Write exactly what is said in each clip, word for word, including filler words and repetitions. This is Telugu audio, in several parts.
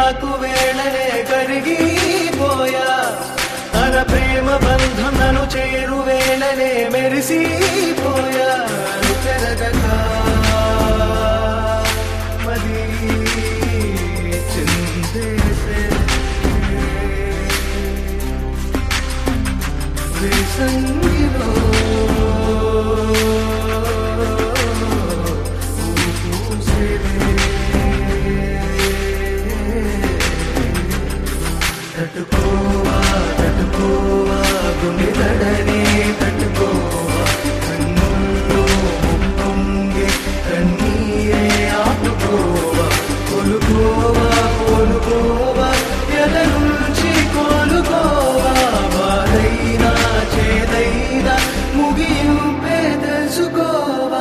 నాకు వేళనే కరిగిపోయా తన ప్రేమ బంధం నన్ను చేరు వేళనే మెరిసిపోయా చెరగగా మది చిందేసే సంగిలో తట్టుకోవా తట్టుకోవా గుండె దడనే తట్టుకోవా కన్నుల్లో పొంగే కన్నీరే ఆపుకోవా కోలుకోవా కోలుకోవా ఎద నుంచి కోలుకోవా బాధైనా చేదైనా ముగింపే తెలుసుకోవా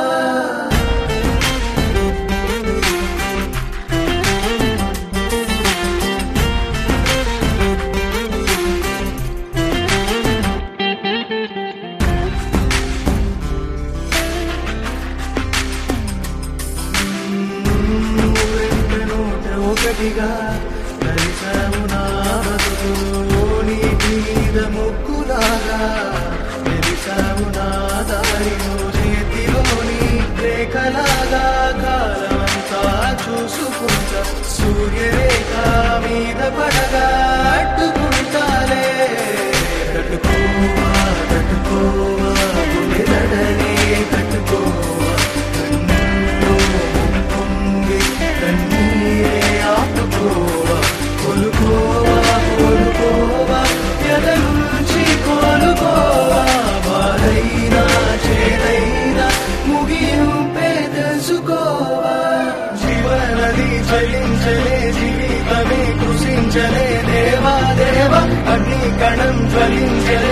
ఒకటిగా కలిసాము నా బతుకులో నీ మీద ముక్కులాగా తెలిసాము నా దారిలో చేతిలోని రేఖలాగా కాలమంతా చూసుకుంటా సూర్యరేఖ మీద పడగా అడ్డుకుంటాలే తట్టుకోవా తట్టుకోవా గుండె దడనే తట్టుకోవా కన్నుల్లో పొంగే కన్నీరే ఆపుకోవా కోలుకోవా కోలుకోవా ఎద నుంచి కోలుకోవా బాధైనా చేదైనా ముగింపే తెలుసుకోవా జీవనది చలించలే జీవితమే కృషించలే దేవా దేవా అగ్ని కణం జ్వలించలే